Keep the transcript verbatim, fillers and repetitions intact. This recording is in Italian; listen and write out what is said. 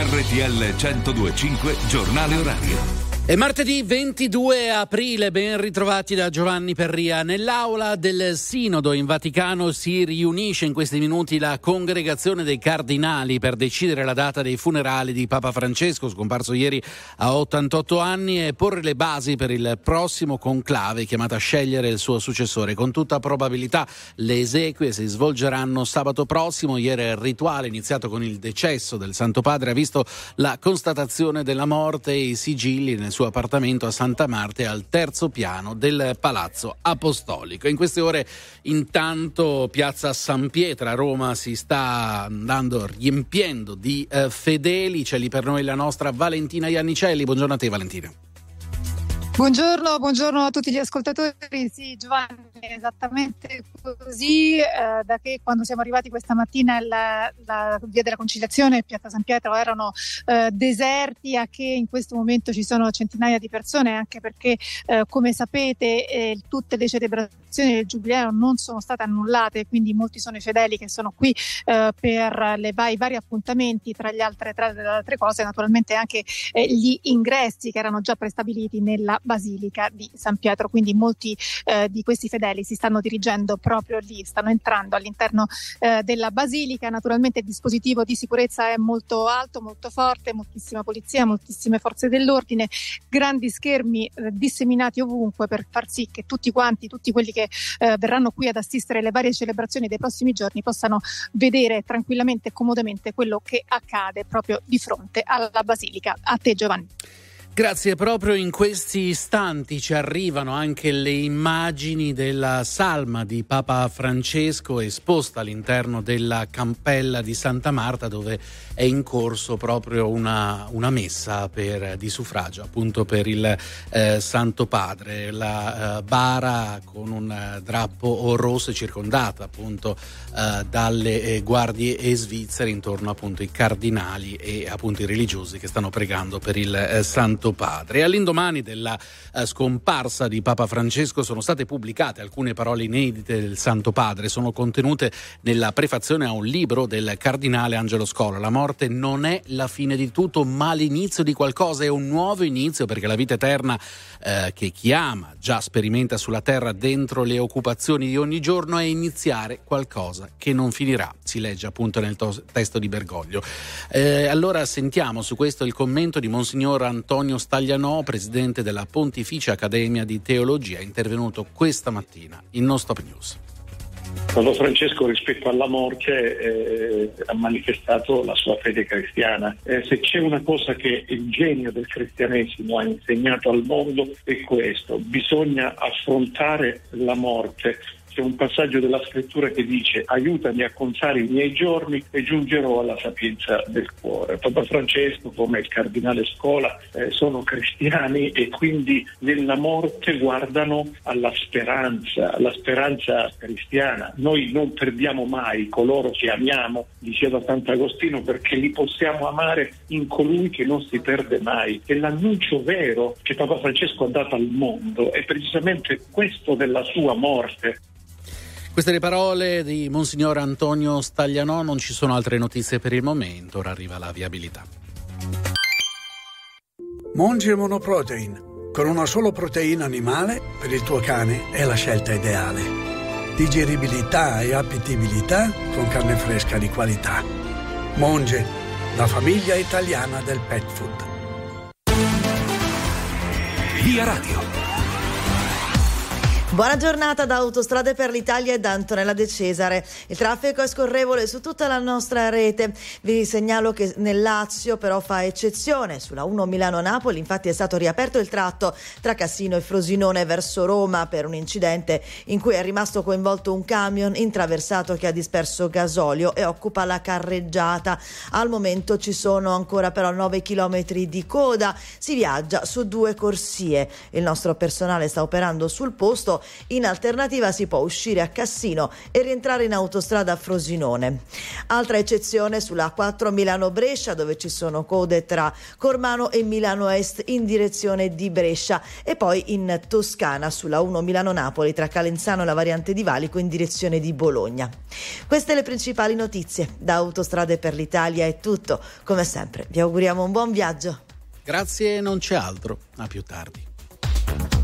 R T L centodue e cinque Giornale Orario. È martedì ventidue aprile, ben ritrovati da Giovanni Perria. Nell'aula del Sinodo in Vaticano si riunisce in questi minuti la congregazione dei cardinali per decidere la data dei funerali di Papa Francesco, scomparso ieri a ottantotto anni, e porre le basi per il prossimo conclave chiamato a scegliere il suo successore. Con tutta probabilità le esequie si svolgeranno sabato prossimo. Ieri il rituale, iniziato con il decesso del Santo Padre, ha visto la constatazione della morte e i sigilli nel suo appartamento a Santa Marta e al terzo piano del Palazzo Apostolico. In queste ore intanto piazza San Pietro a Roma si sta andando riempiendo di eh, fedeli. C'è lì per noi la nostra Valentina Iannicelli. Buongiorno a te, Valentina. Buongiorno, buongiorno a tutti gli ascoltatori. Sì, Giovanni, esattamente così, eh, da che quando siamo arrivati questa mattina la, la via della Conciliazione e piazza San Pietro erano eh, deserti, a che in questo momento ci sono centinaia di persone, anche perché eh, come sapete eh, tutte le celebrazioni del Giubileo non sono state annullate, quindi molti sono i fedeli che sono qui eh, per le vai, vari appuntamenti, tra le altre, tra le altre cose naturalmente anche eh, gli ingressi che erano già prestabiliti nella Basilica di San Pietro, quindi molti eh, di questi fedeli si stanno dirigendo proprio lì, stanno entrando all'interno eh, della Basilica. Naturalmente il dispositivo di sicurezza è molto alto, molto forte, moltissima polizia, moltissime forze dell'ordine, grandi schermi eh, disseminati ovunque per far sì che tutti quanti, tutti quelli che eh, verranno qui ad assistere alle varie celebrazioni dei prossimi giorni possano vedere tranquillamente e comodamente quello che accade proprio di fronte alla Basilica. A te, Giovanni. Grazie, proprio in questi istanti ci arrivano anche le immagini della salma di Papa Francesco esposta all'interno della cappella di Santa Marta, dove è in corso proprio una, una messa per, di suffragio appunto per il eh, Santo Padre. La eh, bara con un eh, drappo rosso circondata appunto eh, dalle eh, guardie svizzere intorno appunto ai cardinali e appunto i religiosi che stanno pregando per il eh, Santo Padre. All'indomani della eh, scomparsa di Papa Francesco sono state pubblicate alcune parole inedite del Santo Padre, sono contenute nella prefazione a un libro del cardinale Angelo Scola. La morte non è la fine di tutto, ma l'inizio di qualcosa, è un nuovo inizio, perché la vita eterna eh, che chi ama già sperimenta sulla terra dentro le occupazioni di ogni giorno è iniziare qualcosa che non finirà, si legge appunto nel to- testo di Bergoglio. Eh, allora sentiamo su questo il commento di Monsignor Antonio Staglianò, presidente della Pontificia Accademia di Teologia, intervenuto questa mattina in Non Stop News. Papa Francesco rispetto alla morte eh, ha manifestato la sua fede cristiana. Eh, se c'è una cosa che il genio del cristianesimo ha insegnato al mondo è questo: bisogna affrontare la morte. C'è un passaggio della scrittura che dice: aiutami a contare i miei giorni e giungerò alla sapienza del cuore. Papa Francesco, come il cardinale Scola, eh, sono cristiani e quindi nella morte guardano alla speranza, alla speranza cristiana. Noi non perdiamo mai coloro che amiamo, diceva Sant'Agostino, perché li possiamo amare in colui che non si perde mai. E l'annuncio vero che Papa Francesco ha dato al mondo è precisamente questo della sua morte. Queste le parole di Monsignor Antonio Staglianò. Non ci sono altre notizie per il momento, ora arriva la viabilità. Monge Monoprotein, con una sola proteina animale per il tuo cane è la scelta ideale. Digeribilità e appetibilità con carne fresca di qualità. Monge, la famiglia italiana del pet food. Via Radio. Buona giornata da Autostrade per l'Italia e da Antonella De Cesare. Il traffico è scorrevole su tutta la nostra rete. Vi segnalo che nel Lazio però fa eccezione. Sulla uno Milano-Napoli infatti è stato riaperto il tratto tra Cassino e Frosinone verso Roma per un incidente in cui è rimasto coinvolto un camion intraversato che ha disperso gasolio e occupa la carreggiata. Al momento ci sono ancora però nove chilometri di coda. Si viaggia su due corsie. Il nostro personale sta operando sul posto Rosso. In alternativa si può uscire a Cassino e rientrare in autostrada a Frosinone. Altra eccezione sulla A quattro Milano-Brescia, dove ci sono code tra Cormano e Milano Est in direzione di Brescia, e poi in Toscana sulla uno Milano-Napoli tra Calenzano e la variante di Valico in direzione di Bologna. Queste le principali notizie. Da Autostrade per l'Italia è tutto. Come sempre vi auguriamo un buon viaggio. Grazie, non c'è altro. A più tardi.